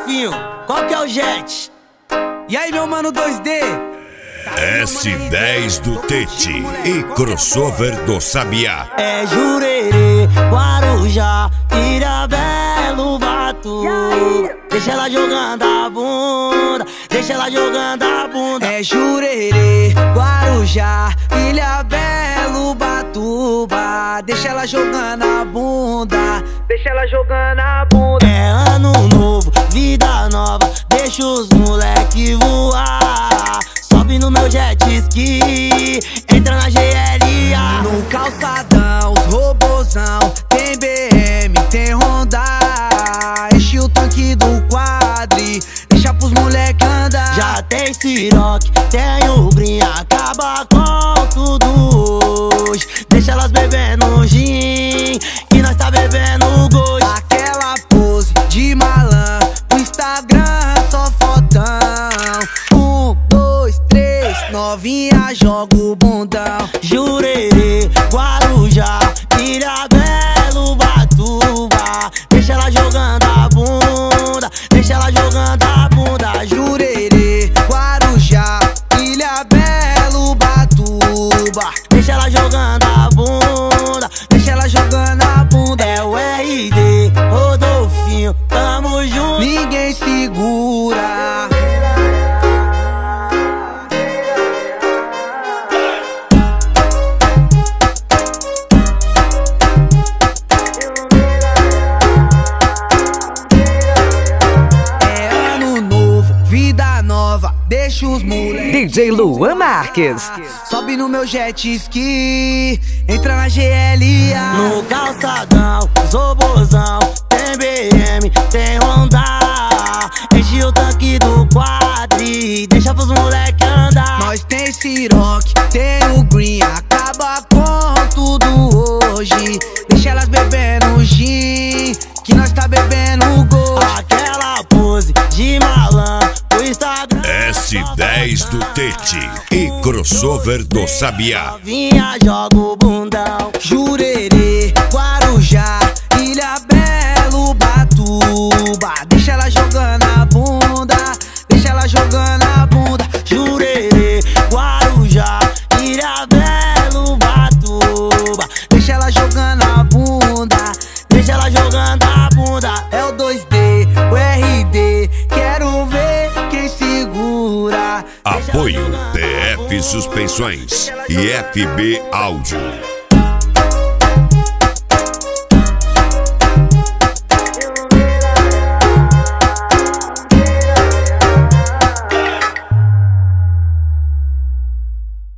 Rodolfinho, qual que é o jet? E aí, meu mano 2D? S10 do Tete e crossover do Sabiá. É Jurerê, Guarujá, Ilhabela, Ubatuba. Deixa ela jogando a bunda, deixa ela jogando a bunda. É Jurerê, Guarujá, Ilhabela, Ubatuba. Deixa ela jogando a bunda, deixa ela jogando a bunda. É ano novo, vida nova, deixa os moleque voar. Sobe no meu jet ski, entra na GLA. No calçadão, os robozão, tem BM, tem Honda. Enche o tanque do quadri, deixa pros moleque andar. Já tem Ciroc, tem o Brim, acaba com tudo hoje. Deixa elas bebendo gin, que nós tá bebendo gosto. Aquela pose de malandro, pro Instagram só fotão. 1, 2, 3, novinha joga o bundão. Jurerê, Guarujá, Ilhabela, Ubatuba. Deixa ela jogando a bunda, deixa ela jogando a bunda. Jurerê, Guarujá, Ilhabela, Ubatuba. Deixa ela jogando a bunda, deixa ela jogando a bunda. É o RD, Rodolfinho, tamo junto, ninguém segura. Vida nova, deixa os moleque. DJ Luan Marques. Sobe no meu jet ski, entra na GLA. No calçadão, zobozão, tem BM, tem Honda. Enche o tanque do quadri, deixa pros moleque andar. Nós tem Ciroc, tem o Green, acaba com tudo hoje. Deixa elas bebendo gin, que nós tá bebendo gosto. Aquela pose de malandro, o Instagram S10 do Tete e crossover do Sabiá. Novinha joga o bundão. Jurerê, Guarujá, Ilhabela, Ubatuba. Deixa ela jogando a bunda, deixa ela jogando a bunda. Jurerê, Guarujá, Ilhabela, Ubatuba. Deixa ela jogando a bunda, deixa ela jogando a bunda. É o 2D, o RD, quero ver quem segura. Apoio TF Suspensões e FB Áudio.